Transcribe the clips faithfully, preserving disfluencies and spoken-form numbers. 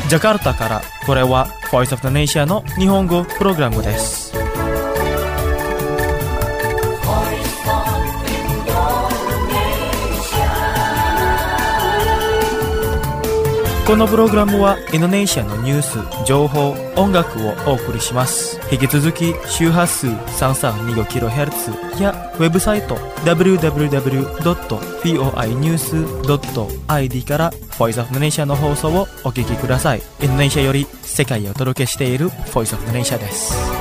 ジャカルタからこれは Voice of the Nation の日本語プログラムです。このプログラムはインドネシアのニュース、情報、音楽をお送りします。引き続き周波数 さんさんにごキロヘルツ やウェブサイト ダブリューダブリューダブリュードットフォーアイニュースドットアイディー から Voice of the Nation の放送をお聞きください。インドネシアより世界をお届けしている Voice of the Nation です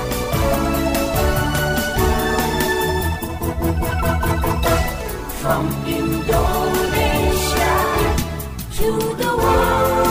。From Indonesia to the world.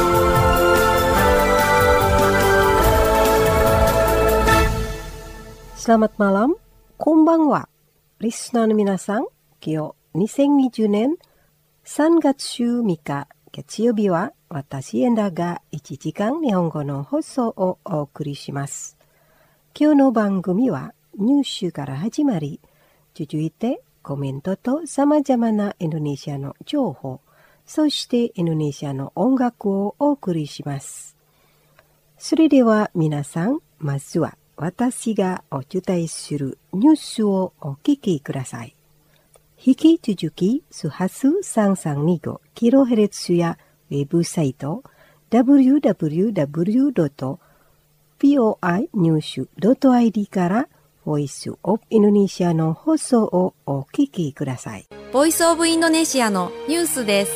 Selamat malam, konbanwa. Listenerの皆さん、今日にせんにじゅうねんさんがつじゅうみっか月曜日は私エンダがいちじかん日本語の放送をお送りします。今日の番組はニュースから始まり、続いてコメントと様々なインドネシアの情報、そしてインドネシアの音楽をお送りします。それでは皆さん、まずは私がお伝えするニュースをお聞きください。引き続き、周波数さんさんにごキロヘルツ やウェブサイト ダブリューダブリューダブリュードットフォーアイニュースドットアイディー からボイスオブインドネシアの放送をお聞きください。 ボイスオブインドネシアのニュースです。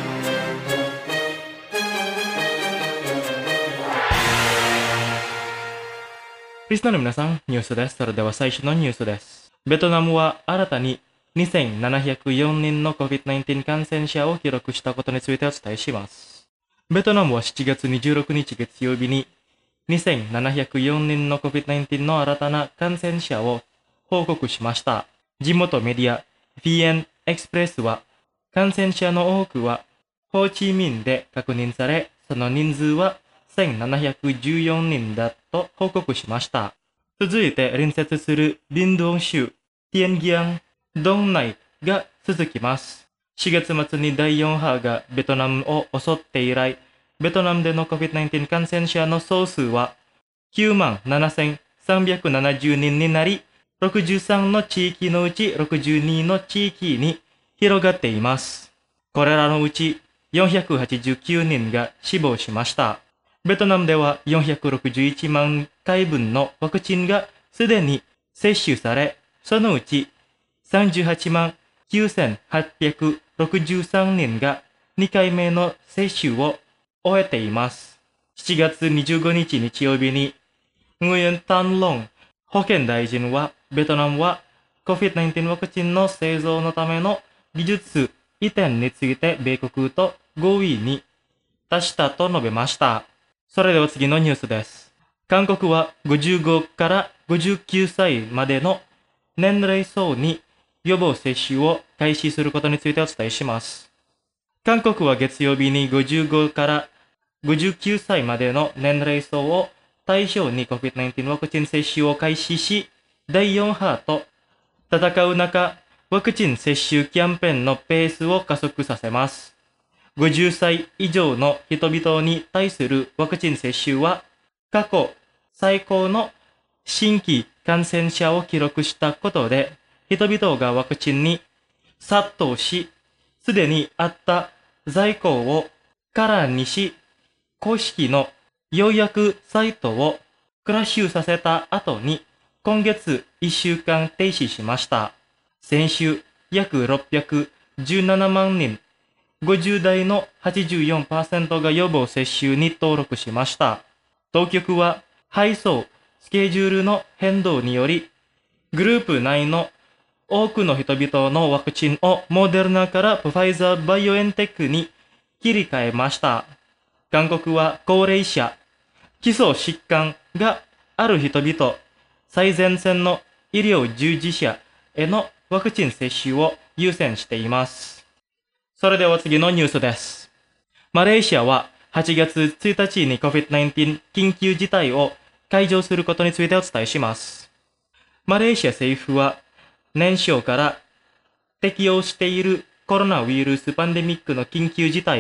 リスナーの皆さん、ニュースです。それでは最初のニュースです。ベトナムは新たににせんななひゃくよんにんの コビッドナインティーン 感染者を記録したことについてお伝えします。ベトナムはしちがつにじゅうろくにち月曜日ににせんななひゃくよんにんの コビッドナインティーン の新たな感染者を報告しました。地元メディア ビーエヌ エクスプレスは感染者の多くはホーチミンで確認され、その人数はせんななひゃくじゅうよんにんだと報告しました。続いて隣接するビンドゥン州ティエンギアンドン内が続きます。しがつ末にだいよん波がベトナムを襲って以来、ベトナムでの コビッドナインティーン 感染者の総数はきゅうまんななせんさんびゃくななじゅうにんになり、ろくじゅうさんの地域のうちろくじゅうにの地域に広がっています。これらのうちよんひゃくはちじゅうきゅうにんが死亡しました。ベトナムではよんひゃくろくじゅういちまんかいぶんのワクチンがすでに接種され、そのうちさんじゅうはちまんきゅうせんはっぴゃくろくじゅうさんにんがにかいめの接種を終えています。しちがつにじゅうごにち日曜日に、ンユン・タンロン保健大臣は、ベトナムは コビッドナインティーン ワクチンの製造のための技術移転について米国と合意に達したと述べました。それでは次のニュースです。韓国はごじゅうごからごじゅうきゅうさいまでの年齢層に予防接種を開始することについてお伝えします。韓国は月曜日にごじゅうごからごじゅうきゅうさいまでの年齢層を対象に コビッドナインティーン ワクチン接種を開始し、だいよん波と戦う中、ワクチン接種キャンペーンのペースを加速させます。ごじゅっさい以上の人々に対するワクチン接種は過去最高の新規感染者を記録したことで、人々がワクチンに殺到し、すでにあった在庫を空にし、公式の予約サイトをクラッシュさせた後に、今月いっしゅうかん停止しました。先週、約ろっぴゃくじゅうななまんにん、ごじゅう代の はちじゅうよんパーセント が予防接種に登録しました。当局は配送スケジュールの変動により、グループ内の多くの人々のワクチンをモデルナからファイザーバイオエンテックに切り替えました。韓国は高齢者、基礎疾患がある人々、最前線の医療従事者へのワクチン接種を優先しています。それでは次のニュースです。マレーシアははちがつついたちに コビッドナインティーン 緊急事態を解除することについてお伝えします。マレーシア政府は年初から適用しているコロナウイルスパンデミックの緊急事態を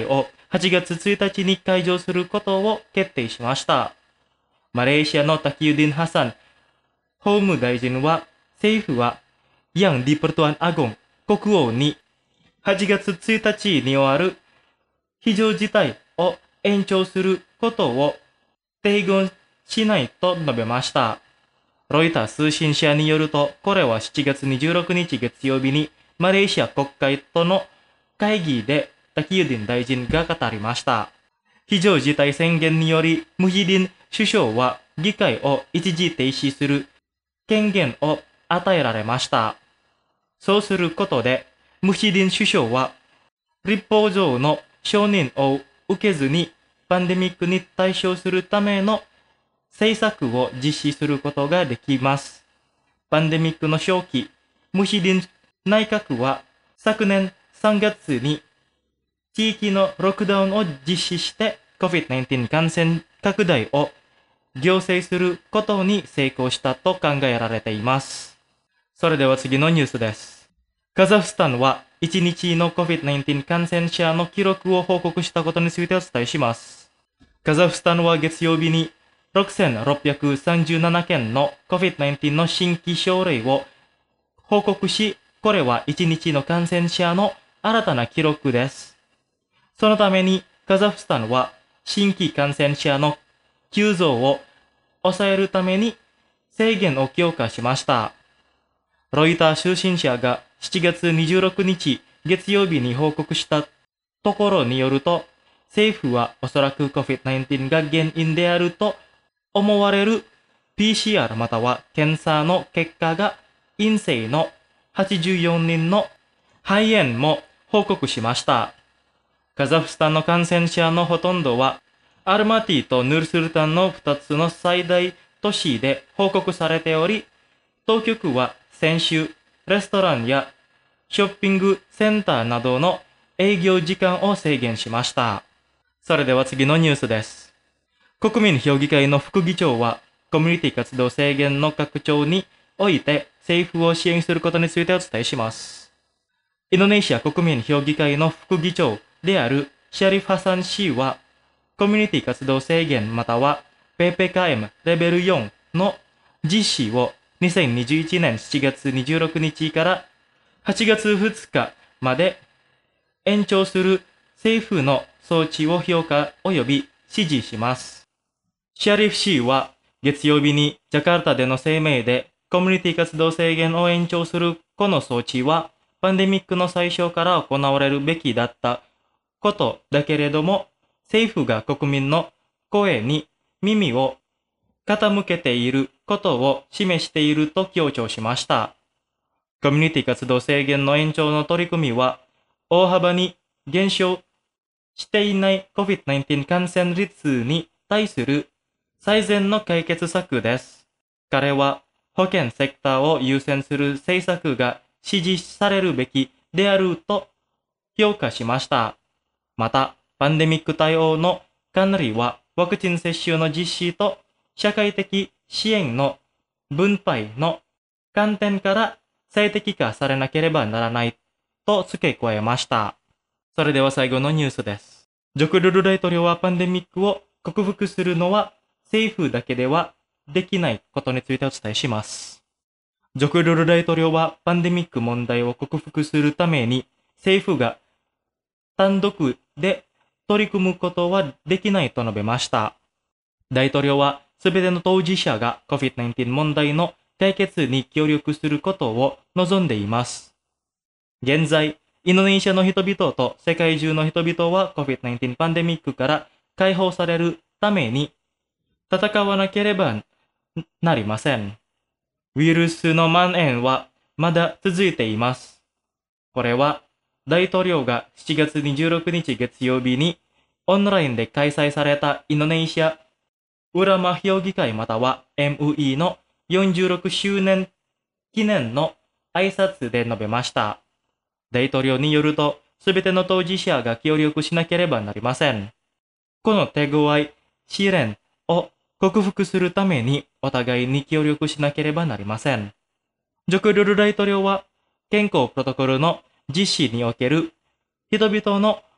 はちがつついたちに解除することを決定しました。マレーシアのタキユディン・ハサン法務大臣は、政府は、ヤン・ディ・プルトアン・アゴン国王にはちがつついたちに終わる非常事態を延長することを提言しないと述べました。ロイター通信社によると、これはしちがつにじゅうろくにち月曜日にマレーシア国会との会議でタキユディン大臣が語りました。非常事態宣言により、ムヒディン首相は議会を一時停止する権限を与えられました。そうすることで、ムヒディン首相は立法上の承認を受けずにパンデミックに対処するための政策を実施することができます。パンデミックの初期、ムヒディン内閣は昨年さんがつに地域のロックダウンを実施して コビッドナインティーン 感染拡大を行政することに成功したと考えられています。それでは次のニュースです。カザフスタンはいちにちの コビッドナインティーン 感染者の記録を報告したことについてお伝えします。カザフスタンは月曜日にろくせんろっぴゃくさんじゅうななけんの コビッドナインティーン の新規症例を報告し、これはいちにちの感染者の新たな記録です。そのためにカザフスタンは新規感染者の急増を抑えるために制限を強化しました。ロイター通信社がしちがつにじゅうろくにち月曜日に報告したところによると、政府はおそらく コビッドナインティーン が原因であると思われる ピーシーアール または検査の結果が陰性のはちじゅうよにんの肺炎も報告しました。カザフスタンの感染者のほとんどはアルマティとヌルスルタンのふたつの最大都市で報告されており、当局は先週、レストランやショッピングセンターなどの営業時間を制限しました。それでは次のニュースです。国民評議会の副議長は、コミュニティ活動制限の拡張において政府を支援することについてお伝えします。インドネシア国民評議会の副議長であるシャリフ・ハサン氏は、コミュニティ活動制限または ピーピーケーエム レベルよんの実施をにせんにじゅういちねんしちがつにじゅうろくにちからはちがつふつかまで延長する政府の措置を評価及び支持します。シャリフ氏は月曜日にジャカルタでの声明で、コミュニティ活動制限を延長するこの措置はパンデミックの最初から行われるべきだったことだけれども、政府が国民の声に耳を傾けていることを示していると強調しました。コミュニティ活動制限の延長の取り組みは大幅に減少していない コビッドナインティーン 感染率に対する最善の解決策です。彼は保健セクターを優先する政策が支持されるべきであると評価しました。また、パンデミック対応の管理はワクチン接種の実施と社会的支援の分配の観点から最適化されなければならないと付け加えました。それでは最後のニュースです。ジョコルル大統領はパンデミックを克服するのは政府だけではできないことについてお伝えします。ジョコルル大統領はパンデミック問題を克服するために政府が単独で取り組むことはできないと述べました。大統領はすべての当事者が コビッドナインティーン 問題の解決に協力することを望んでいます。現在、インドネシアの人々と世界中の人々は コビッドナインティーン パンデミックから解放されるために戦わなければなりません。ウイルスの蔓延はまだ続いています。これは大統領がしちがつにじゅうろくにち月曜日にオンラインで開催されたインドネシアウラマ評議会または エムイー のよんじゅうろくしゅうねん記念の挨拶で述べました。大統領によると、すべての当事者が協力しなければなりません。この手強い試練を克服するためにお互いに協力しなければなりません。ジョコルル大統領は健康プロトコルの実施における人々の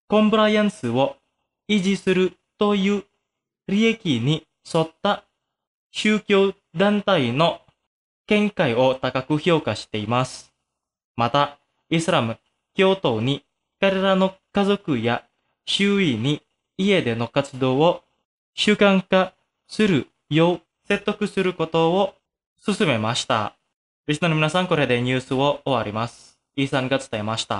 コンプライアンスを維持するという利益に沿った宗教団体の見解を高く評価しています。また、イスラム教徒に彼らの家族や周囲に家での活動を習慣化するよう説得することを進めました。リスナーの皆さん、これでニュースを終わります。イーさんが伝えました。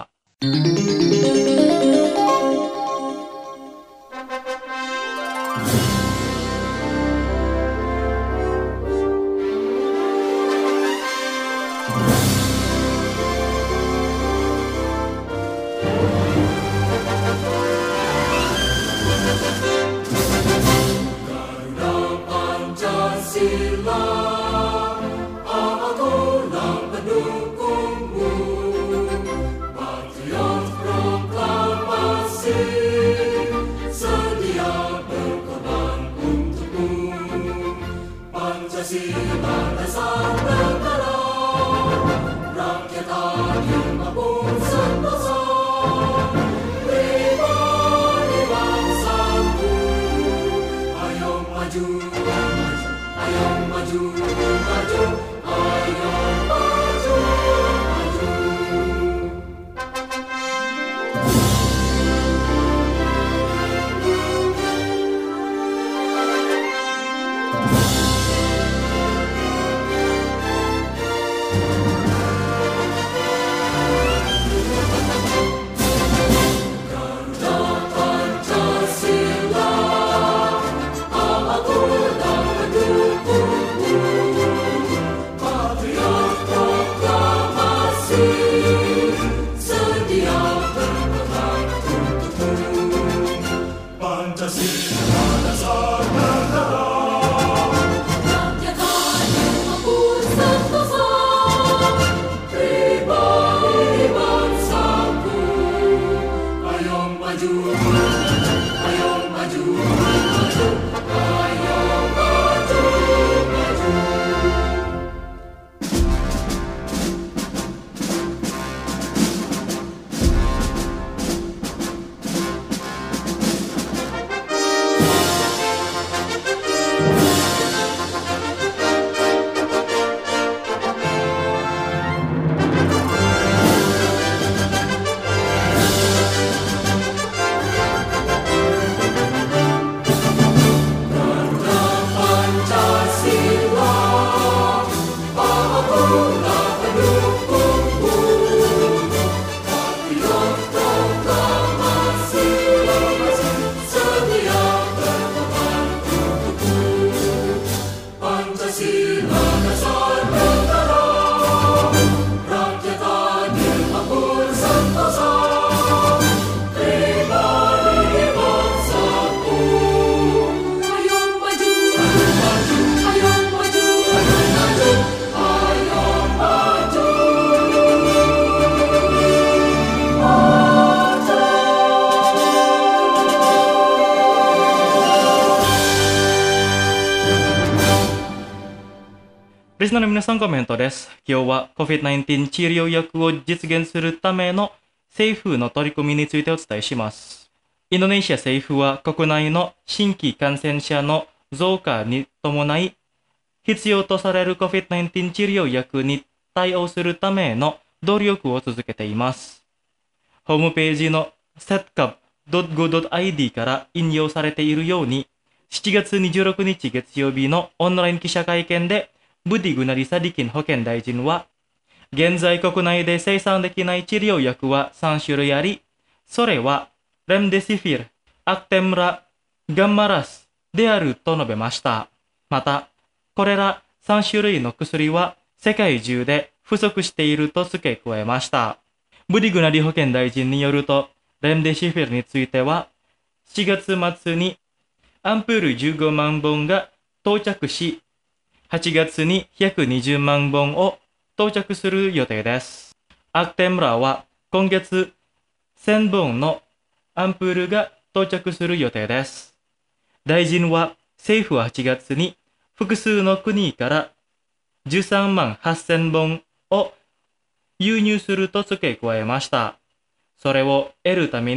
リスナーの皆さん、コメントです。今日は コビッドナインティーン 治療薬を実現するための政府の取り組みについてお伝えします。インドネシア政府は国内の新規感染者の増加に伴い、必要とされる コビッドナインティーン 治療薬に対応するための努力を続けています。ホームページの セットカップドットゴードットアイディー から引用されているように、しちがつにじゅうろくにち月曜日のオンライン記者会見で、ブディ・グナリ・サディキン保健大臣は、現在国内で生産できない治療薬はさんしゅるいあり、それはレムデシフィル、アクテムラ、ガンマラスであると述べました。また、これらさんしゅるいの薬は世界中で不足していると付け加えました。ブディ・グナリ保健大臣によると、レムデシフィルについては、しがつ末にアンプールじゅうごまんぼんが到着し、はちがつにひゃくにじゅうまんぼんを到着する予定です。アクテムラは今月せんぼんのアンプールが到着する予定です。大臣は政府ははちがつに複数の国からじゅうさんまんはっせんぼんを輸入すると付け加えました。それを得るために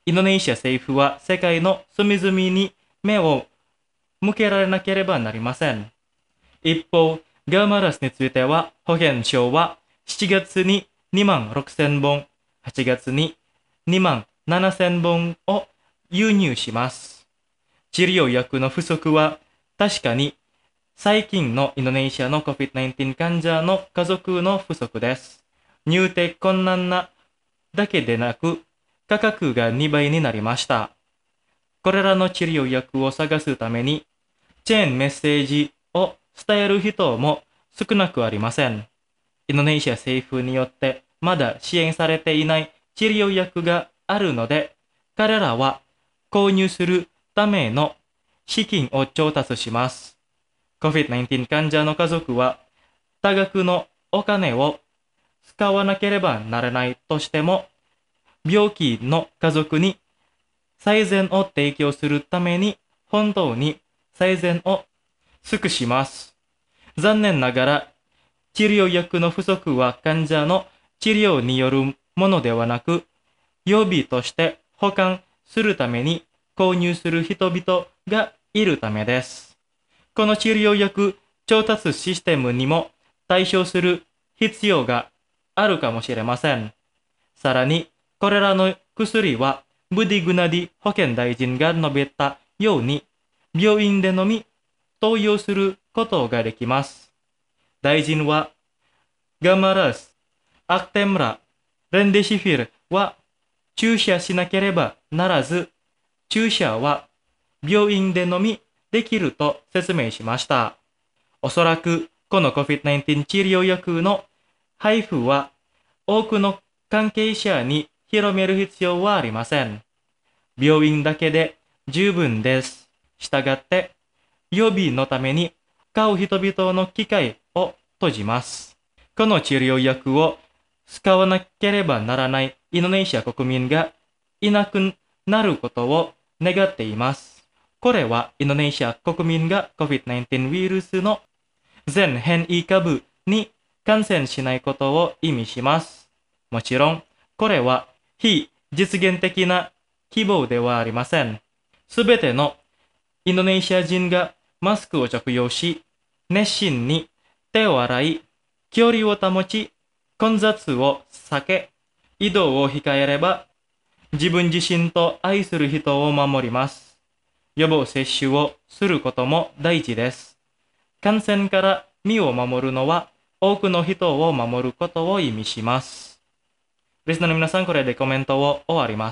インドネシア政府は世界の隅々に目を向けられなければなりません。一方、ガーマラスについては、保健省はしちがつににまんろくせんぼん、はちがつににまんななせんぼんを輸入します。治療薬の不足は確かに最近のインドネシアの コビッドナインティーン 患者の家族の不足です。入手困難なだけでなく、価格がにばいになりました。これらの治療薬を探すために、チェーンメッセージを伝える人も少なくありません。インドネシア政府によってまだ支援されていない治療薬があるので、彼らは購入するための資金を調達します。コビッドナインティーン 患者の家族は多額のお金を使わなければならないとしても、病気の家族に最善を提供するために本当に最善を尽くします。残念ながら、治療薬の不足は患者の治療によるものではなく、予備として保管するために購入する人々がいるためです。この治療薬調達システムにも対処する必要があるかもしれません。さらに、これらの薬はブディグナディ保健大臣が述べたように、病院でのみ投与することができます。大臣は、ガマラス、アクテムラ、レンデシフィルは注射しなければならず、注射は病院でのみできると説明しました。おそらく、この コビッドナインティーン 治療薬の配布は多くの関係者に広める必要はありません。病院だけで十分です。したがって、予備のために買う人々の機会を閉じます。この治療薬を使わなければならないインドネシア国民がいなくなることを願っています。これはインドネシア国民が コビッドナインティーン ウイルスの全変異株に感染しないことを意味します。もちろん、これは非実現的な希望ではありません。すべてのインドネシア人がマスクを着用し、熱心に手を洗い、距離を保ち、混雑を避け、移動を控えれば、自分自身と愛する人を守ります。予防接種をすることも大事です。感染から身を守るのは、多くの人を守ることを意味します。リスナーの皆さん、これでコメントを終わります。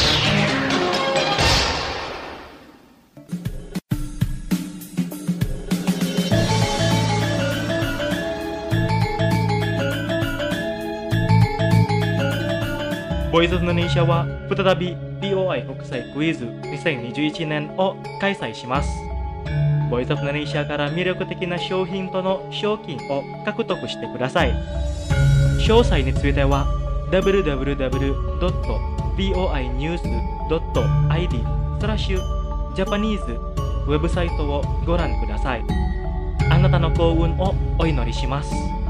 ボイスオブインドネシアは再び ビーオーアイ 国際クイズにせんにじゅういちねんを開催します。ボイスオブインドネシアから魅力的な商品との賞金を獲得してください。詳細については ダブリューダブリューダブリュードットビーオーアイニュースドットアイディー スラッシュジャパニーズウェブサイトをご覧ください。あなたの幸運をお祈りします。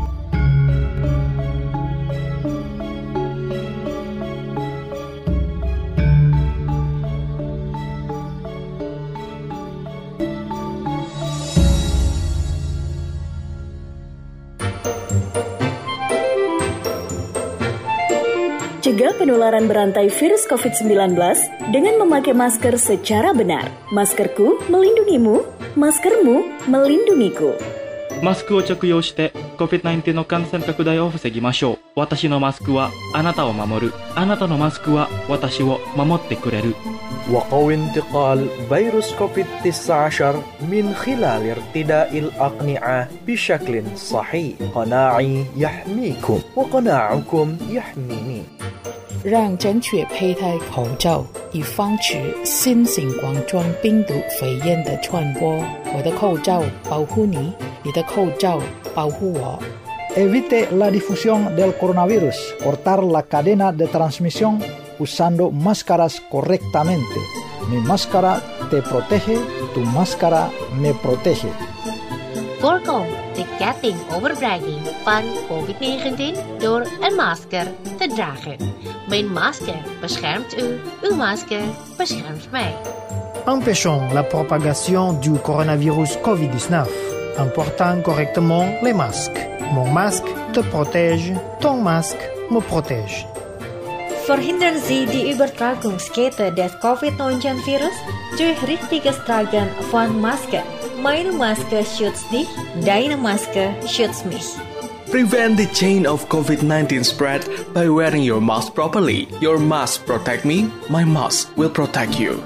Cegah penularan berantai virus covid sembilan belas dengan memakai masker secara benar. Maskerku melindungimu, maskermu melindungiku. マスクを着用して コビッドナインティーン の感染拡大を防ぎましょう。私のマスクはあなたを守る。あなたのマスクは私を守ってくれる。 وقوي انتقال فيروس كوفيد تسعة عشر من خلال ارتداء الأقنعة بشكل صحيح. قناعي يحميكم وقناعكم يحميني. 让正确佩戴口罩，以防止新型冠状病毒肺炎的传播。我的口罩保护你，你的口罩保护我。 Evite la difusión del coronavirus. Cortar la cadena de transmisión usando máscaras correctamente. Mi máscara te protege, tu máscara me protege. Voorkom de ketting overbrenging van covid negentien door een masker te dragen. Mijn masker beschermt u, uw masker beschermt mij. Empêchons la propagation du coronavirus covid dix-neuf en portant correctement les masques. Mon masque te protège, ton masque me protège. Verhindern Sie die Übertragungskette des Covid neunzehn Virus durch richtiges Tragen von Maske. Meine Maske schützt dich, deine Maske schützt mich. Prevent the chain of COVID nineteen spread by wearing your mask properly. Your mask protect me, my mask will protect you.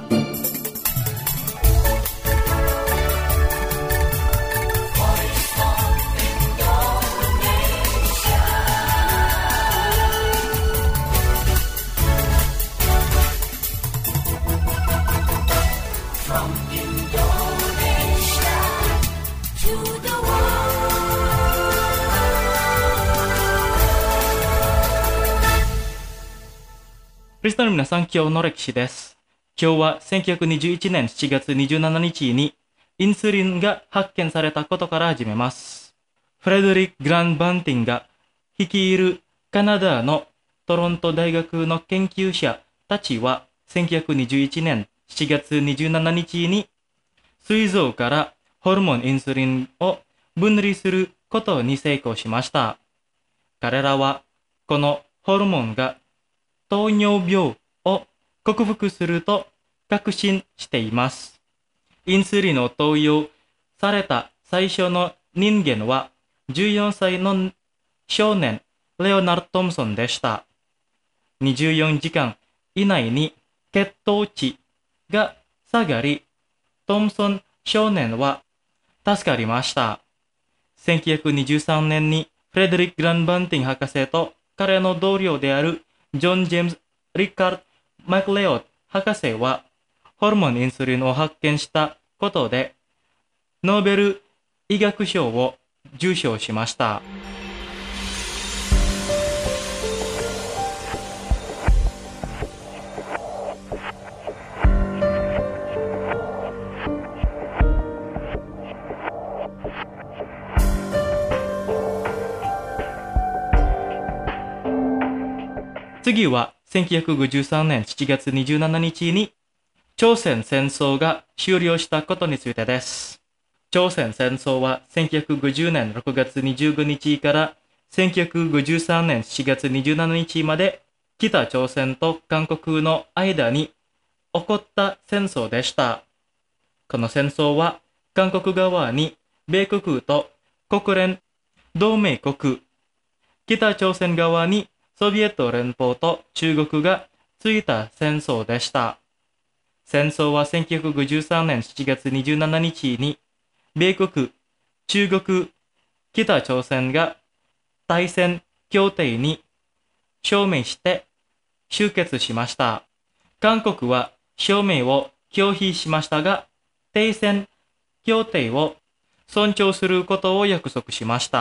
リスナーの皆さん、今日の歴史です。今日はせんきゅうひゃくにじゅういちねんしちがつにじゅうしちにちにインスリンが発見されたことから始めます。フレデリック・グラン・バンティンが率いるカナダのトロント大学の研究者たちはせんきゅうひゃくにじゅういちねんしちがつにじゅうしちにちに膵臓からホルモンインスリンを分離することに成功しました。彼らはこのホルモンが糖尿病を克服すると確信しています。インスリンを投与された最初の人間はじゅうよんさいの少年レオナルド・トムソンでした。にじゅうよんじかん以内に血糖値が下がり、トムソン少年は助かりました。せんきゅうひゃくにじゅうさんねんにフレデリック・グラン・バンティン博士と彼の同僚であるジョン・ジェームズ・リカード・マクレオッド博士はホルモンインスリンを発見したことでノーベル医学賞を受賞しました。次はせんきゅうひゃくごじゅうさんねんしちがつにじゅうしちにちに朝鮮戦争が終了したことについてです。朝鮮戦争はせんきゅうひゃくごじゅうねんろくがつにじゅうごにちからせんきゅうひゃくごじゅうさんねんしちがつにじゅうしちにちまで北朝鮮と韓国の間に起こった戦争でした。この戦争は韓国側に米国と国連同盟国、北朝鮮側にソビエト連邦と中国がついた戦争でした。戦争はせんきゅうひゃくごじゅうさんねんしちがつにじゅうしちにちに米国、中国、北朝鮮が対戦協定に署名して終結しました。韓国は署名を拒否しましたが、停戦協定を尊重することを約束しました。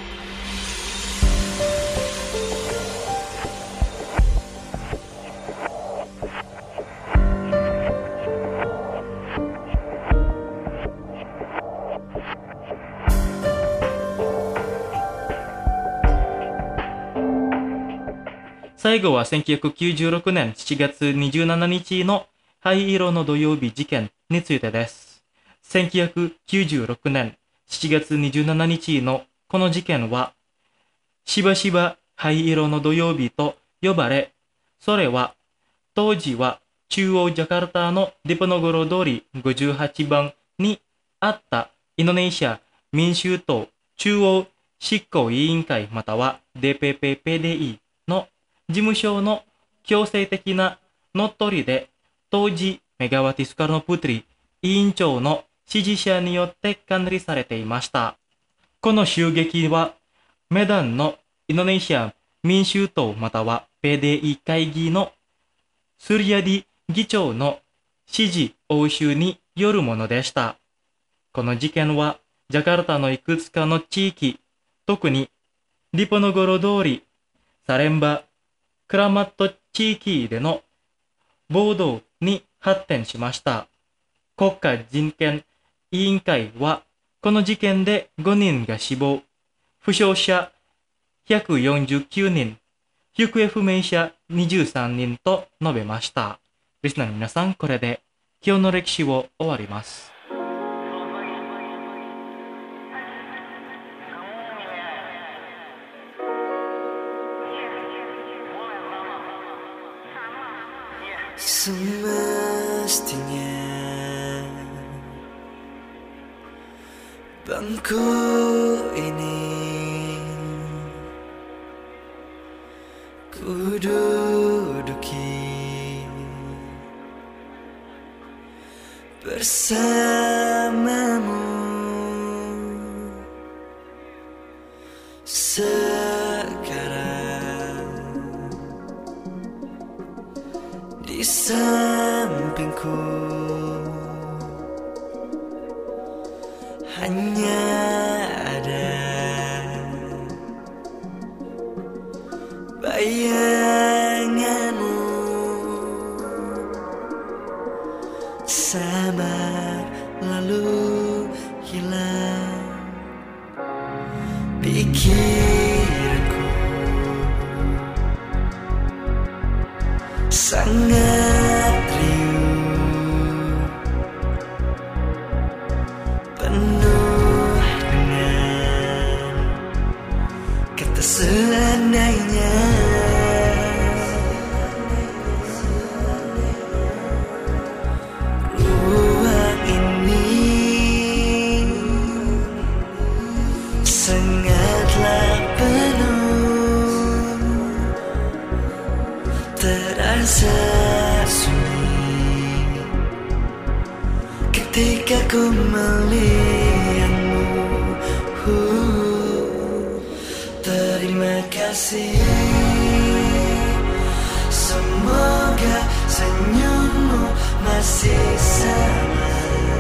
最後はせんきゅうひゃくきゅうじゅうろくねんしちがつにじゅうしちにちの灰色の土曜日事件についてです。せんきゅうひゃくきゅうじゅうろくねんしちがつにじゅうしちにちのこの事件は、しばしば灰色の土曜日と呼ばれ、それは当時は中央ジャカルタのディポノゴロ通りごじゅうはちばんにあったインドネシア民衆党中央執行委員会または ディーピーピーピーディーイー の事務所の強制的な乗っ取りで、当時メガワティ・スカルノ・プトリ委員長の指示者によって管理されていました。この襲撃は、メダンのインドネシア民衆党または ピーディーイー 会議のスリヤディ議長の指示押収によるものでした。この事件は、ジャカルタのいくつかの地域、特にディポノゴロ通り、サレンバ、クラマット地域での暴動に発展しました。国家人権委員会は、この事件でごにんが死亡、負傷者ひゃくよんじゅうきゅうにん、行方不明者にじゅうさんにんと述べました。リスナーの皆さん、これで今日の歴史を終わります。 Semestinya bangku ini ku duduki bersamamu. Sekarang di sampingku hanya ada bayanganmu, samar lalu hilang pikiranku, sangat riuh, penuh dengan kata seandainya. Ruang ini sangatlah penuh, terasa sunyi ketika ku melihatmu. uh, Terima kasih, semoga senyummu masih sama.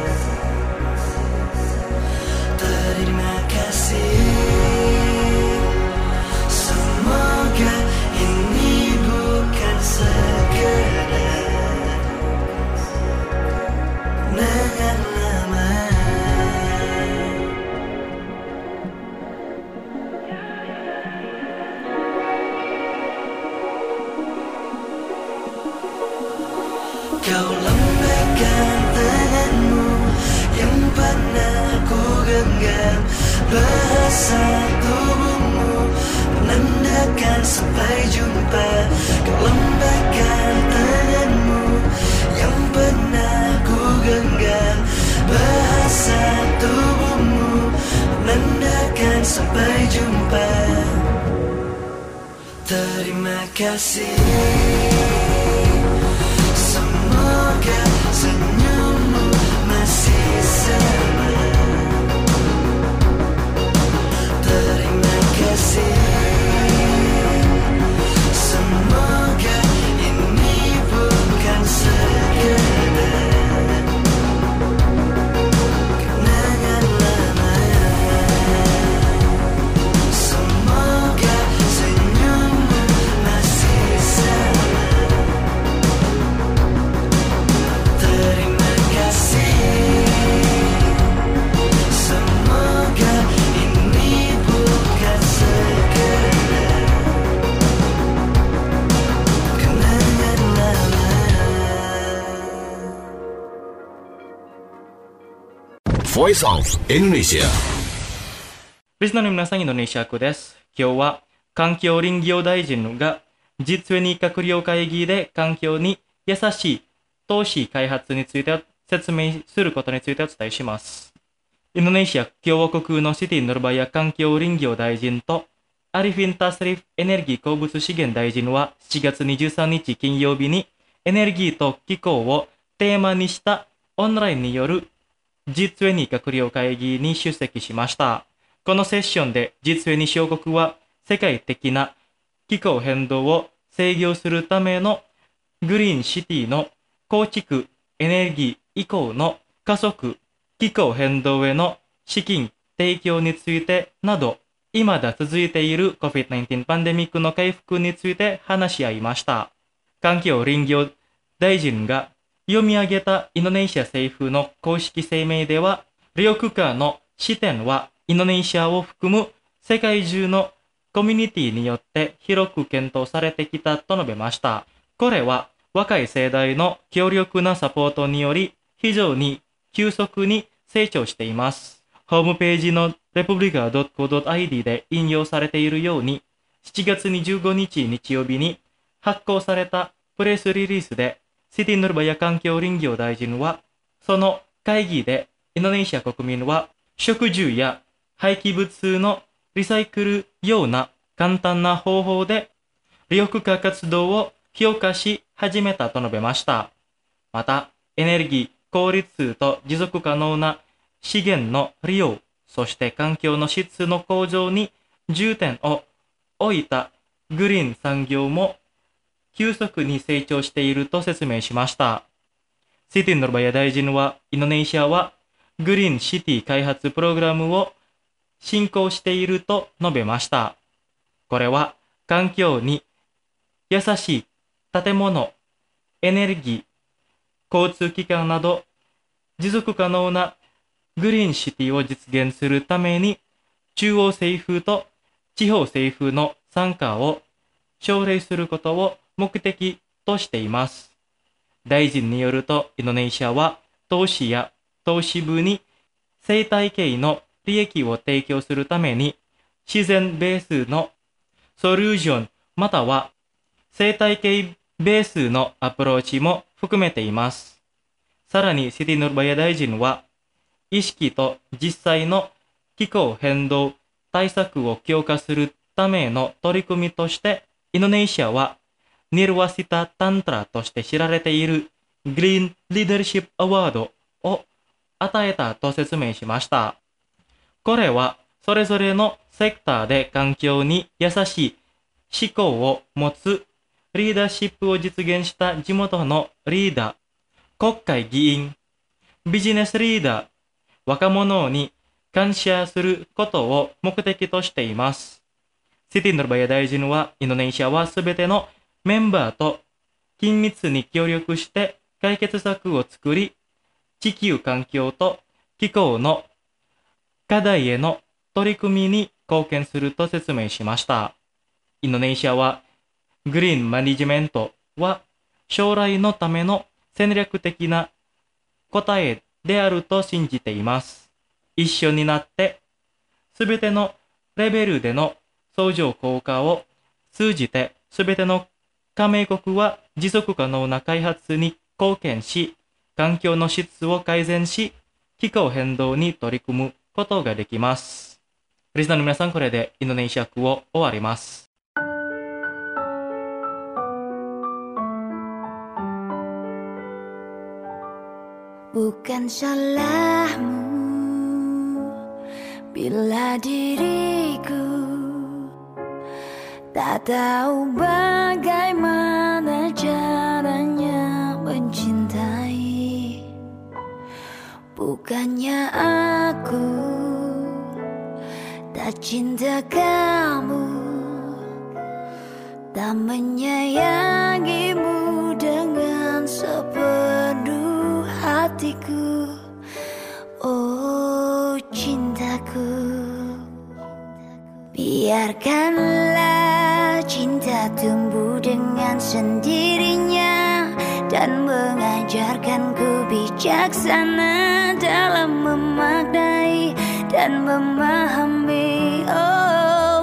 Terima kasih, semoga ini bukan sekedar kenangan lama. Kau lambaikan tanganmu yang pernah ku genggam, bahasa tubuhmu menandakan sampai jumpa. Kau lambaikan tanganmu yang pernah ku genggam, bahasa tubuhmu menandakan sampai jumpa. Terima kasih, semoga senyummu masih sama. Terima kasih, semoga ini bukan sekedar kenangan lama. Semoga senyummu masih sama. Terima kasih, semoga ini bukan sekedar kenangan lama. Voice of Indonesia。 リスナーの皆さん、インドネシア語です。今日は環境林業大臣が ジートゥエンティ 閣僚会議で環境に優しい投資開発について説明することについてお伝えします。インドネシア共和国のシティ・ヌルバヤ環境林業大臣とアリフィン・タスリフエネルギー鉱物資源大臣はしちがつにじゅうさんにち金曜日にエネルギーと気候をテーマにしたオンラインによる ジートゥエンティ 閣僚会議に出席しました。このセッションで ジートゥエンティ 諸国は世界的な気候変動を制御するためのグリーンシティの構築、エネルギー移行の加速、気候変動への資金提供についてなど、未だ続いている コビッドナインティーン パンデミックの回復について話し合いました。環境林業大臣が読み上げたインドネシア政府の公式声明では、両国間の視点はインドネシアを含む世界中のコミュニティによって広く検討されてきたと述べました。これは若い世代の強力なサポートにより非常に急速に成長しています。ホームページの レプブリカ ドットコー ドット アイディー で引用されているように、しちがつにじゅうごにち日曜日に発行されたプレスリリースで、シティ・ヌルバヤ環境林業大臣は、その会議でインドネシア国民は食住や廃棄物のリサイクルような簡単な方法で緑化活動を評価し始めたと述べました。また、エネルギー効率と持続可能な資源の利用、そして環境の質の向上に重点を置いたグリーン産業も急速に成長していると説明しました。シティ・ヌルバヤ大臣は、インドネシアはグリーンシティ開発プログラムを進行していると述べました。これは環境に優しい建物、エネルギー、交通機関など持続可能なグリーンシティを実現するために中央政府と地方政府の参加を奨励することを目的としています。大臣によると、インドネシアは都市や都市部に生態系の利益を提供するために自然ベースのソリューションまたは生態系ベースのアプローチも含めています。さらにシティ・ヌルバヤ大臣は、意識と実際の気候変動対策を強化するための取り組みとして、インドネシアはニルワシタ・タントラとして知られているグリーン・リーダーシップ・アワードを与えたと説明しました。これはそれぞれのセクターで環境に優しい思考を持つリーダーシップを実現した地元のリーダー、国会議員、ビジネスリーダー、若者に感謝することを目的としています。シティ・ヌルバヤ大臣は、インドネシアはすべてのメンバーと緊密に協力して解決策を作り、地球環境と気候の課題への取り組みに貢献すると説明しました。インドネシアはグリーンマネジメントは将来のための戦略的な答えであると信じています。一緒になってすべてのレベルでの相乗効果を通じてすべての加盟国は持続可能な開発に貢献し、環境の質を改善し、気候変動に取り組むことができます。リスナーの皆さん、これでインドネシア語を終わります。 Bukan salahmu bila diriku tak tahu bagaimana caranya mencintai. Bukannya aku tak cinta kamu, tak menyayangimu dengan sepenuh hatiku. Oh cintaku, biarkanlah cinta tumbuh dengan sendirinya dan mengajarkanku bijaksana dalam memaknai dan memahami. Oh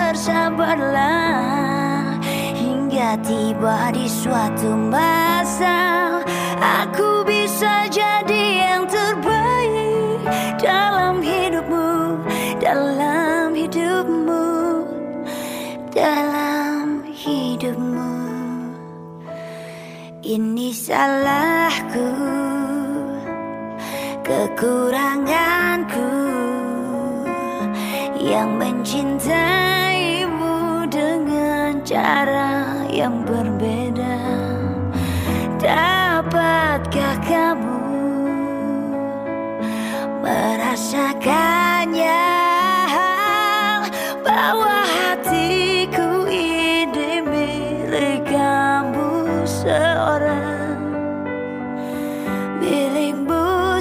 bersabarlah hingga tiba di suatu masa aku bisa jadi yang terbaik dalam hidupmu, dalam hidupmu, dalam hidupmu. Ini salahku, kekuranganku yang mencintaimu dengan cara yang berbeda. Dapatkah kamu merasakannya, bahwa hatiku ini milik kamu seorang, milikmu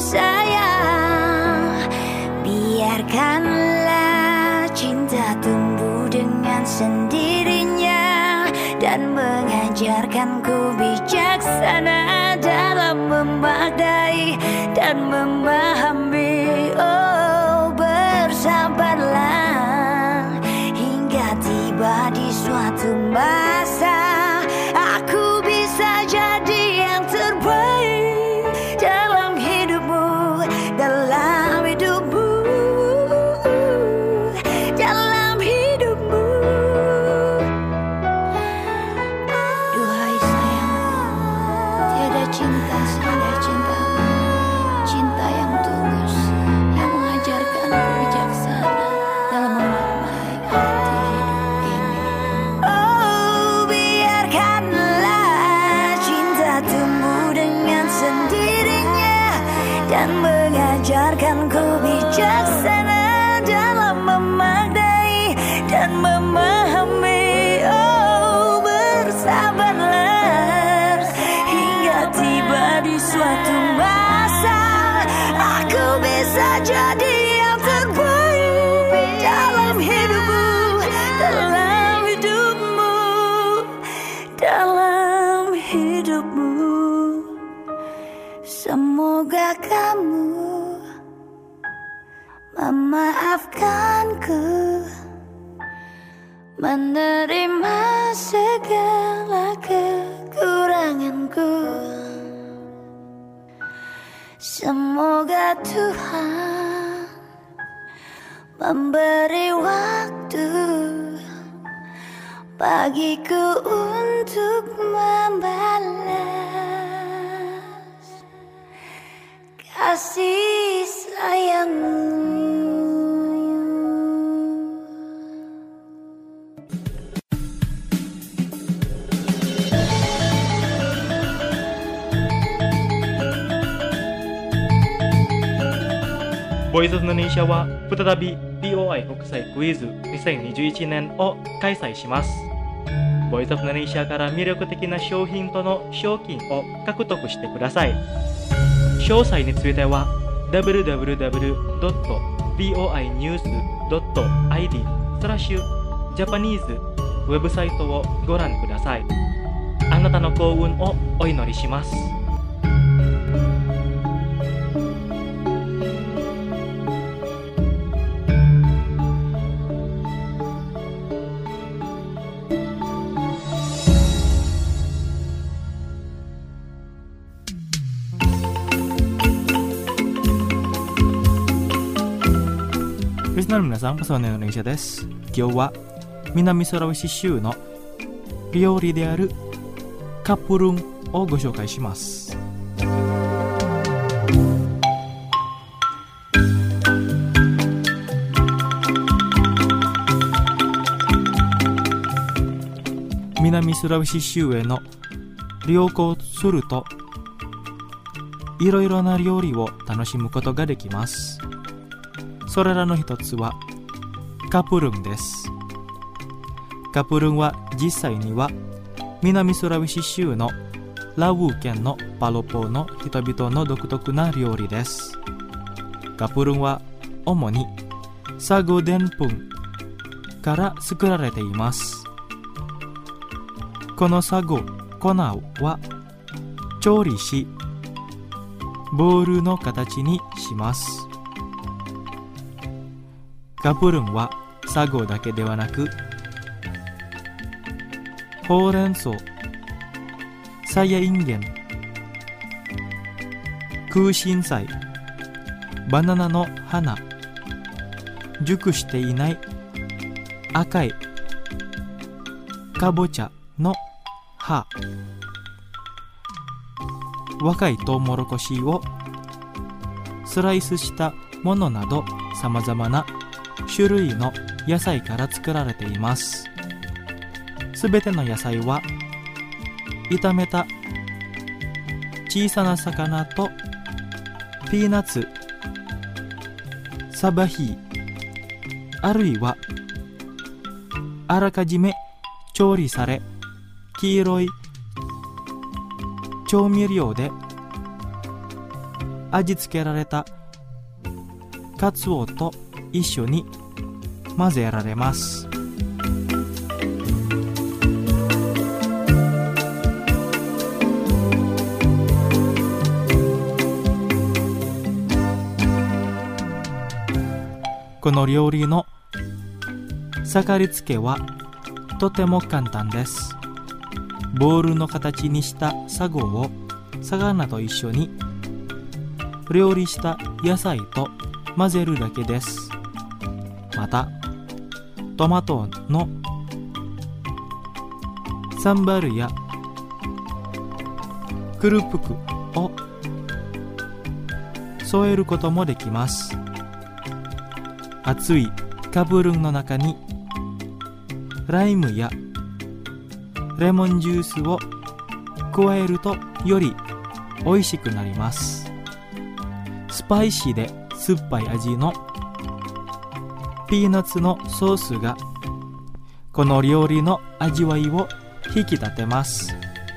sayang. Biarkanlah cinta tumbuh dengan sendirinya dan mengajarkanku bijaksana dalam memaknai dan memahami. Oh, bersabarlah hingga tiba di suatu masa aku bisa jadi yang terbaik dalam hidupmu, dalam hidupmu, dalam hidupmu. Duhai sayang, tiada cinta seindah cintamu, cinta yang tulus, yang mengajarkan bijaksana dalam memaknai arti hidup ini. Oh, biarkanlah cinta tumbuh dengan sendirinya dan mengajarkanku bijaksana dalam memaknai dan memahami. Oh, bersabarlah hingga tiba di suatu masa aku bisa jadi yang terbaik dalam hidupmu, dalam hidupmu, dalam hidupmu. Semoga kamu memaafkanku, menerima segala kekuranganku. Semoga Tuhan memberi waktu bagiku untuk membalas kasih sayangmu. ボイスオブインドネシアは再び ビーオーアイ 国際クイズにせんにじゅういちねんを開催します。ボイスオブインドネシアから魅力的な商品との賞金を獲得してください。詳細については ダブリューダブリューダブリュードットビーオーアイニュースドットアイディー スラッシュジャパニーズウェブサイトをご覧ください。あなたの幸運をお祈りします。リスナーの皆さん、パソコンの練習です。今日は南ソラウシ州の料理であるカプルンをご紹介します。南ソラウシ州への旅行するといろいろな料理を楽しむことができます。それらの一つはカプルンです。カプルンは実際には南スラウシ州のラウー県のパロポーの人々の独特な料理です。カプルンは主にサゴデンプンから作られています。このサゴ、粉は調理しボールの形にします。カプルンはサゴだけではなくほうれん草、さやいんげん、空心菜、バナナの花、熟していない赤いかぼちゃの葉、若いトウモロコシをスライスしたものなどさまざまな種類の野菜から作られています。すべての野菜は炒めた小さな魚とピーナッツ、サバヒー、あるいはあらかじめ調理され黄色い調味料で味付けられたカツオと一緒に混ぜられます。 この料理の盛り付けはとても簡単です。ボールの形にしたサゴを魚と一緒に料理した野菜と混ぜるだけです。またトマトのサンバルやクルプクを添えることもできます。熱いカプルンの中にライムやレモンジュースを加えるとより美味しくなります。スパイシーで酸っぱい味のピーナッツのソースがこの料理の味わいを引き立てます。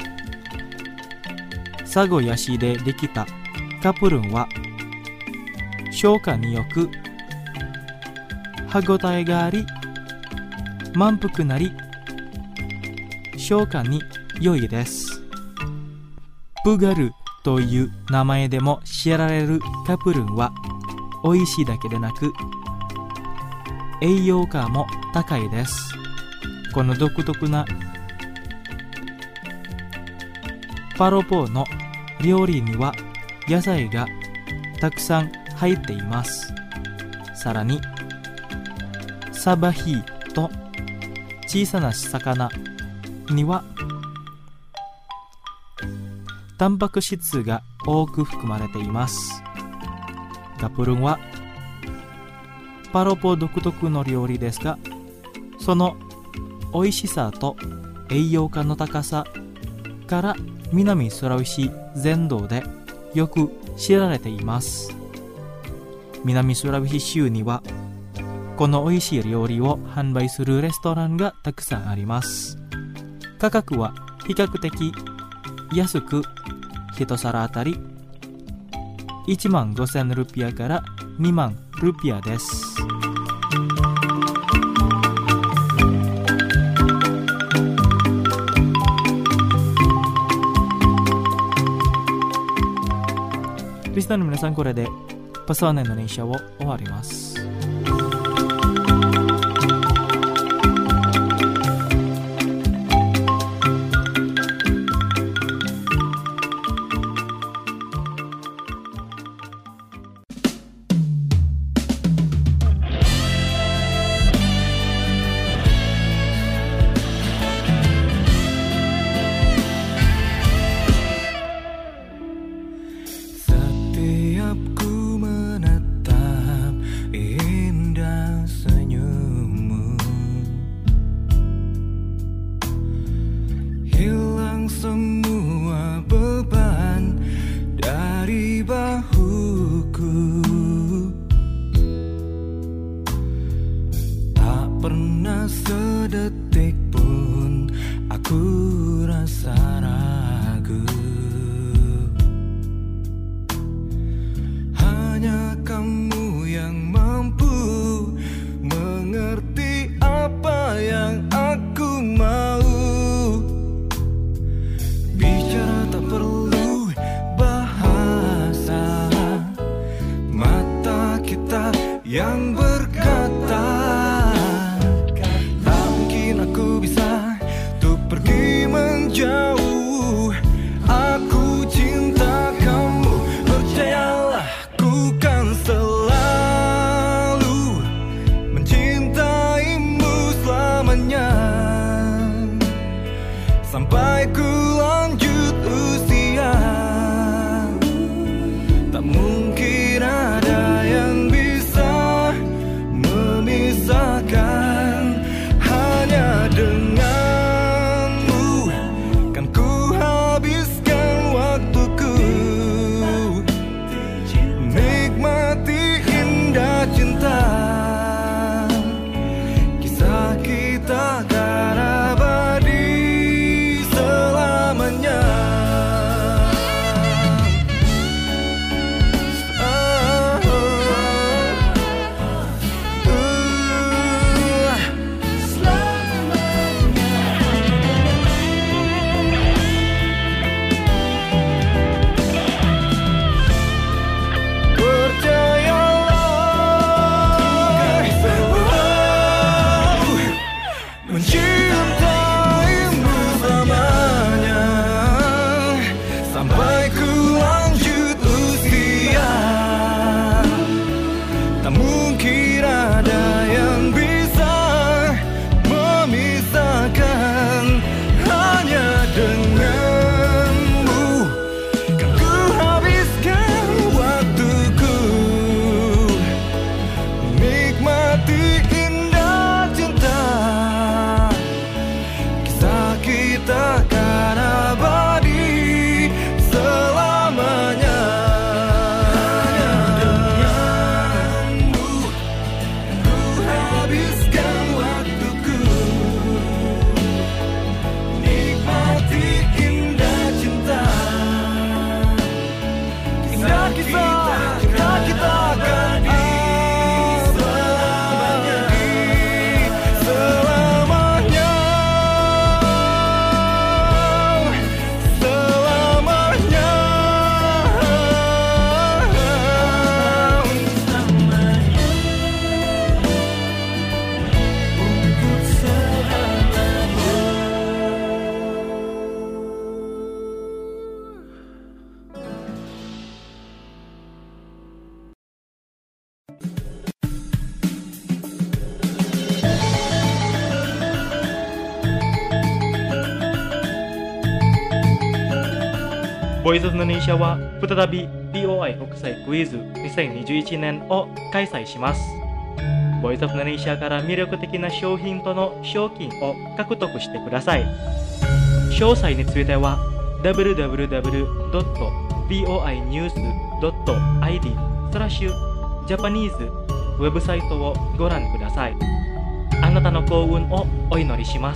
サゴヤシでできたカプルンは消化によく歯ごたえがあり満腹なり消化に良いです。プガルという名前でも知られるカプルンは美味しいだけでなく栄養価も高いです。この独特なパロポの料理には野菜がたくさん入っています。さらにサバヒーと小さな魚にはタンパク質が多く含まれています。カプルンはパロポ独特の料理ですが、その美味しさと栄養価の高さから南スラウシ全土でよく知られています。南スラウシ州にはこの美味しい料理を販売するレストランがたくさんあります。価格は比較的安く、一皿あたりいちまんごせんルピアからにまんルピアです。リスナーの皆さん、これでパサーネの練習を終わります。 yang berkata tak mungkin aku bisa untuk pergi menjauh. mencintaimu selamanya sampai ku lanjut usia. Tak mungkin ada yang bisa memisahkan hanya denganmu. Kan ku habiskan waktuku menikmati indah cinta. Kisah kita kan abadi selamanya. Hanya denganmu ku habiskan waktuku nikmati indah cinta. Kisah-kisah cinta kita kan selamanya, selamanya, selamanya, untuk selamanya. ボイスオブインドネシアは再び ビーオーアイ 国際クイズにせんにじゅういちねんを開催します。ボイスオブインドネシアから魅力的な商品との賞金を獲得してください。詳細については ダブリューダブリューダブリュードットビーオーアイニュースドットアイディー スラッシュジャパニーズウェブサイトをご覧ください。あなたの幸運をお祈りします。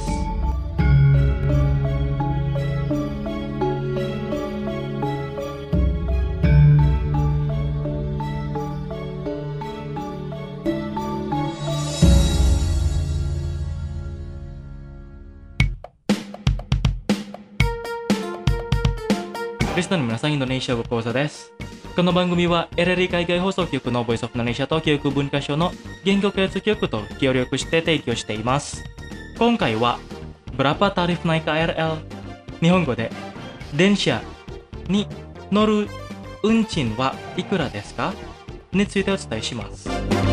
リスナーの皆さん、インドネシア語講座です。この番組は エルエルイー 海外放送局のボイスオブインドネシアと教育文化省の言語開発局と協力して提供しています。今回は Berapa tarif naik ケーエルエル 日本語で電車に乗る運賃はいくらですかについてお伝えします。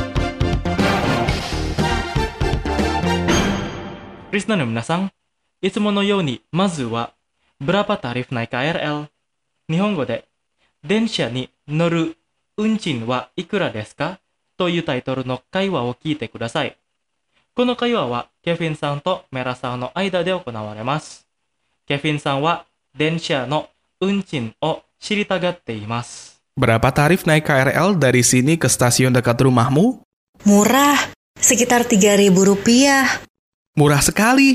リスナーの皆さん、いつものようにまずは Berapa tarif naik ケーエルエル日本語で電車に乗る運賃はいくらですかというタイトルの会話を聞いてください。この会話はケフィンさんとメラさんの間で行われます。ケフィンさんは電車の運賃を知りたがっています。 Berapa tarif naik K R L dari sini ke stasiun dekat rumahmu? Murah, sekitar tiga ribu rupiah. Murah sekali.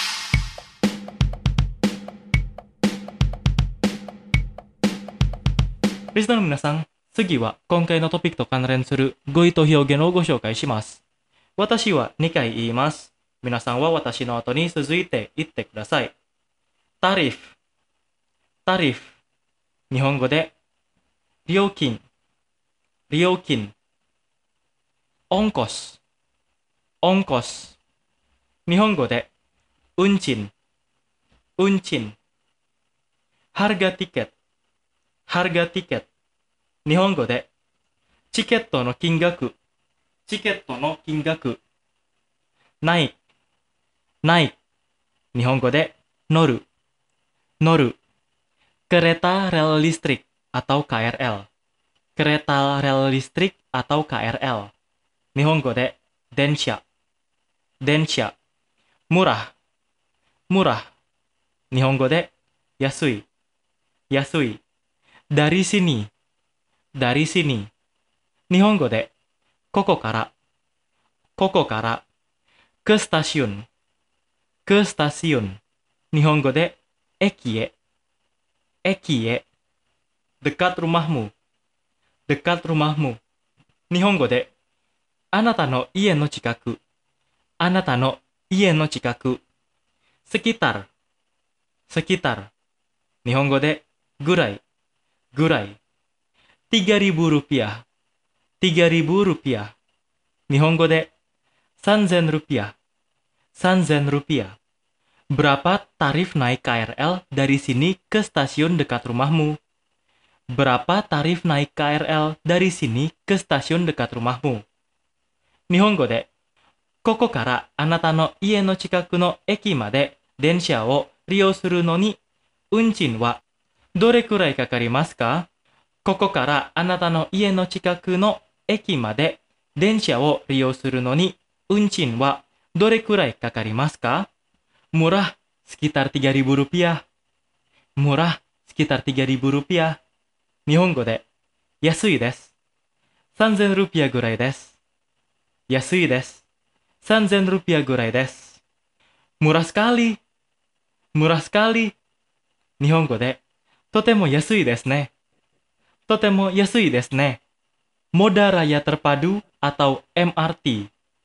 リスナーの皆さん、次は今回のトピックと関連する語彙と表現をご紹介します。私はにかい言います。皆さんは私の後に続いて言ってください。タリフ、タリフ。日本語で料金、料金。オンコス、オンコス。日本語で運賃、運賃。harga tiket、harga tiket。日本語でチケットの金額、チケットの金額。naik、naik。日本語で乗る、乗る。kereta rel listrik atau K R L。kereta rel listrik atau K R L。日本語で電車、電車。murah、murah。日本語で安い、安い。dari sini、dari sini。日本語でここから、ここから。ke stasiun、ke stasiun。日本語で駅へ、駅へ。dekat rumahmu、dekat rumahmu。日本語であなたの家の近く、あなたの家の近く。sekitar、sekitar。日本語でぐらい、ぐらい。tiga ribu rupiah、tiga ribu rupiah。日本語でさんぜんルピア、 Sanzen rupiah. Berapa tarif naik K R L dari sini ke stasiun dekat rumahmu? Berapa tarif naik K R L dari sini ke stasiun dekat rumahmu? Nihongo de, koko kara anata no ie no chikaku no eki made densha wo riyou suru no ni unchin wa dore kurai kakarimasu ka? Koko kara anata no ie no chikaku no eki made densha wo riyou suru no ni unchin wa dore kurai kakarimasu ka? Murah, sekitar tiga ribu rupiah. Murah, sekitar tiga ribu rupiah. Nihongo de, yasui desu. Sanzen rupiah gurai desu. Yasui desu. Sanzen rupiah gurai desu. Murah sekali. Murah sekali. Nihongo de, totemo yasui desu ne. Totemo yasui desu ne. Moda raya terpadu atau M R T.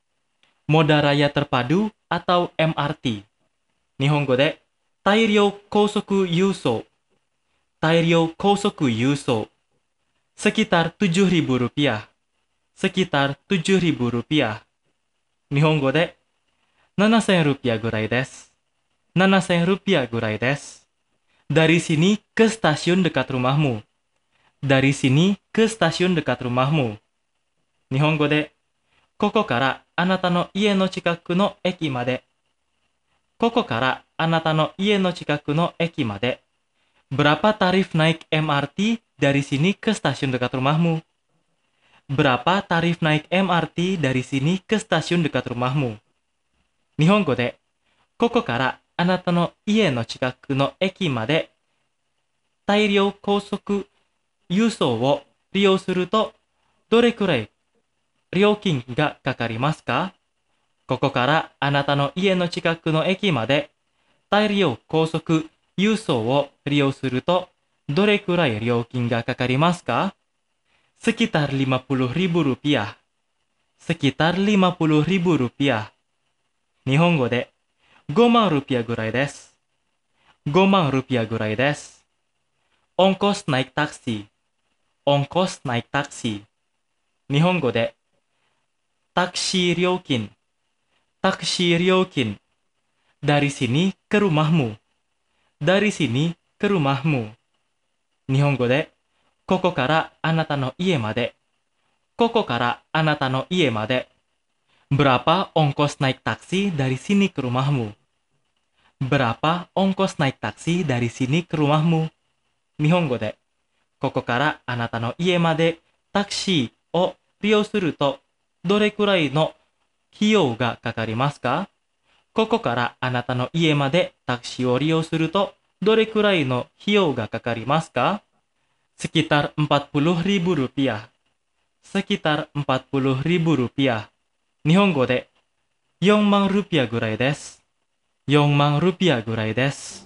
Moda raya terpadu atau M R T. Nihongo de, Tairyou Kousoku Yūsou. Tairyou Kousoku Yūsou. Sekitar tujuh ribu rupiah. Sekitar tujuh ribu rupiah. Nihongo de, nanasen rupiah gurai desu. Nanasen rupiah gurai desu. Dari sini ke stasiun dekat rumahmu. Dari sini ke stasiun dekat rumahmu. Nihongo de, koko kara anata no ie no chikaku no eki made. Koko kara anata no ie no chikaku no eki made. Berapa tarif naik M R T dari sini ke stasiun dekat rumahmu? Berapa tarif naik M R T dari sini ke stasiun dekat rumahmu? Nihongo de, koko kara anata no ie no chikaku no eki made Tairyou Kousoku Yūsou wo riyou suru to dore kurai ryoukin ga kakarimasu ka? Koko kara anata no ie no chikaku no eki made Tairyou Kousoku Yūsou wo riyou suru to dore kurai ryoukin ga kakarimasu ka? Sekitar lima puluh ribu rupiah. Sekitar lima puluh ribu rupiah. Nihongo de, goman rupiah gurai desu. Goman rupiah gurai desu. Ongkos naik taksi. Ongkos naik taksi. Nihongo de, taksi ryoukin. Taksi ryoukin. Dari sini ke rumahmu. Dari sini ke rumahmu. Nihongo de, koko kara anata no ie made. Koko kara anata no ie made. Berapa ongkos naik taksi dari sini ke rumahmu? Berapa ongkos naik taksi dari sini ke rumahmu? Nihongo de, koko kara anata no ie made taksi o riyou suru to dore kurai no hiyou ga kakarimasu ka? Koko kara anata no ie made taksi o riyou suru to dore kurai no hiyou ga kakarimasu ka? Sekitar empat puluh ribu rupiah. Sekitar empat puluh ribu rupiah. Nihongo de, yonman rupiah gurai desu. Yonman rupiah gurai desu.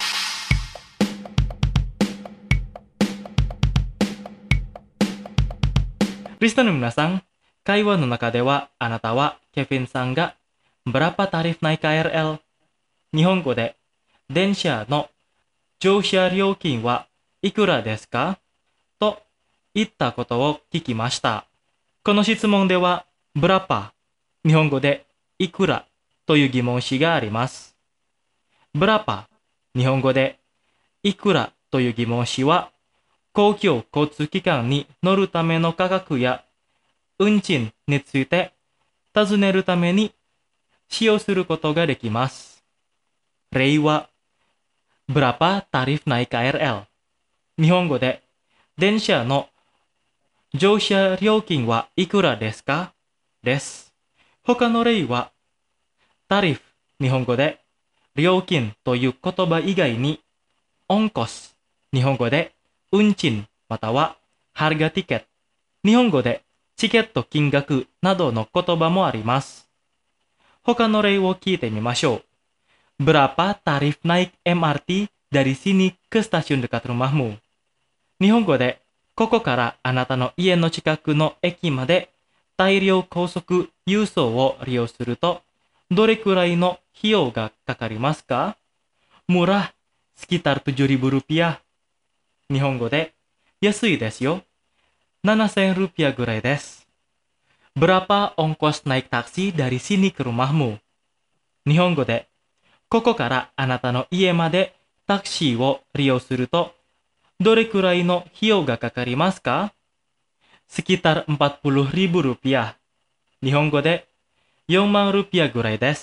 Listenerの皆さん、会話の中ではあなたはケフィンさんがberapa tarif naik K R L? 日本語で電車の乗車料金はいくらですかと言ったことを聞きました。この質問ではberapa、日本語でいくらという疑問詞があります。berapa、日本語でいくらという疑問詞は公共交通機関に乗るための価格や運賃について尋ねるために使用することができます。例は、berapa tarif naik K R L? 日本語で、電車の乗車料金はいくらですかです。他の例は、tarif、日本語で、料金という言葉以外に、ongkos、日本語で、運賃または harga tiket、日本語でチケット金額などの言葉もあります。他の例を聞いてみましょう。Berapa tarif naik M R T dari sini ke stasiun dekat rumahmu? 日本語で、ここからあなたの家の近くの駅まで大量高速輸送を利用すると、どれくらいの費用がかかりますか? Murah, sekitar tujuh ribu rupiah. 日本語で、安いですよ。七千rupiahぐらいです。Berapa ongkos naik taksi dari sini ke rumahmu? 日本語で、ここからあなたの家までタクシーを利用すると、どれくらいの費用がかかりますか？ Sekitar empat puluh ribu rupiah。日本語でよんまんルピアぐらいです。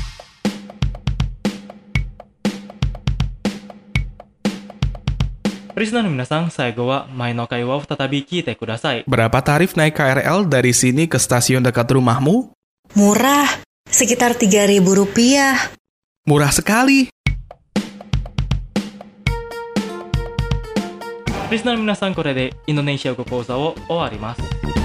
リスナーの皆さん、最後は前の会話を再び聞いてください。 Berapa tarif naik K R L dari sini ke stasiun dekat rumahmu? Murah, sekitar tiga ribu rupiah. Murah sekali. リスナーの皆さん、これでインドネシア語講座を終わります。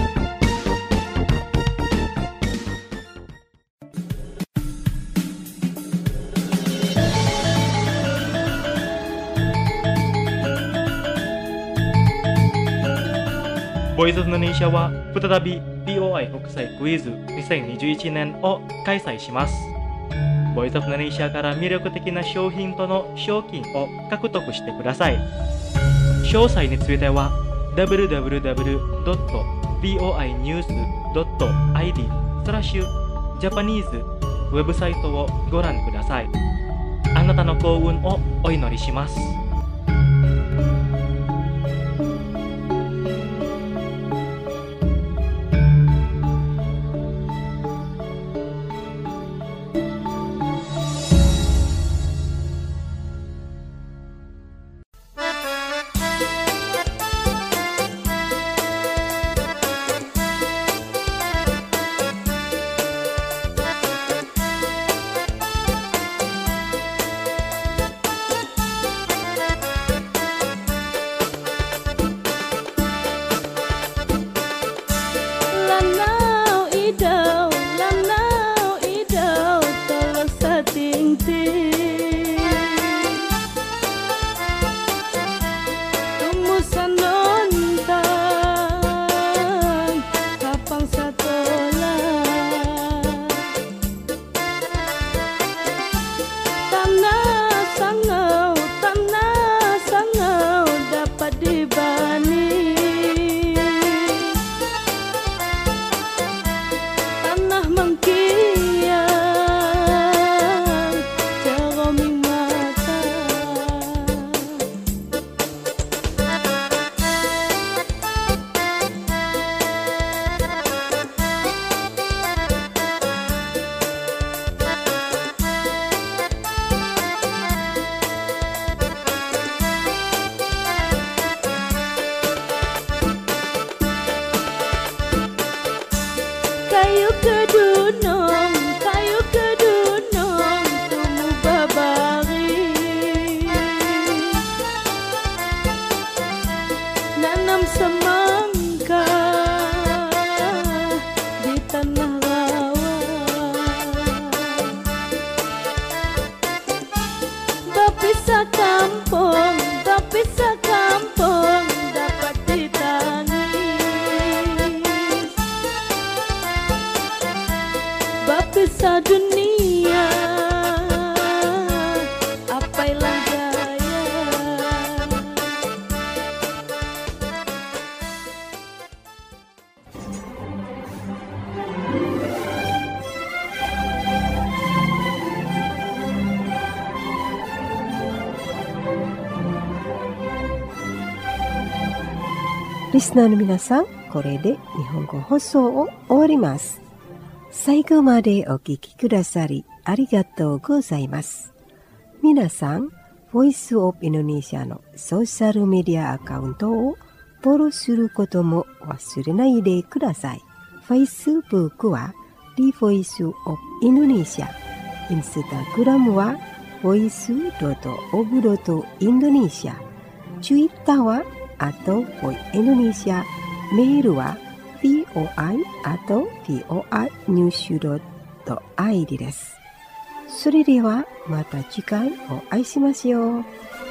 ボイスオブインドネシアは再び ビーオーアイ 国際クイズにせんにじゅういちねんを開催します。ボイスオブインドネシアから魅力的な商品との賞金を獲得してください。詳細については ダブリューダブリューダブリュードットビーオーアイニュースドットアイディー スラッシュジャパニーズウェブサイトをご覧ください。あなたの幸運をお祈りします。 Kayu kedunung, kayu kedunung, tumbuh berbaring. Nanam semangka di tanah rawa. Berpisah kampung, berpisah kampung, dapat ditangis. Berpisah dunia, apailah gaya. Listenerの皆さん、これで日本語放送を終わります。最後までお聞きくださりありがとうございます。皆さん、ボイスオブインドネシアのソーシャルメディアアカウントをフォローすることも忘れないでください。Facebook は The Voice of Indonesia、Instagram は ボイスドットオブドットインドネシア、Twitter はあと ボイ Indonesia、メールはビーオーアイ あと ビーオーアイニュースドットアイディー です。それではまた次回お会いしましょう。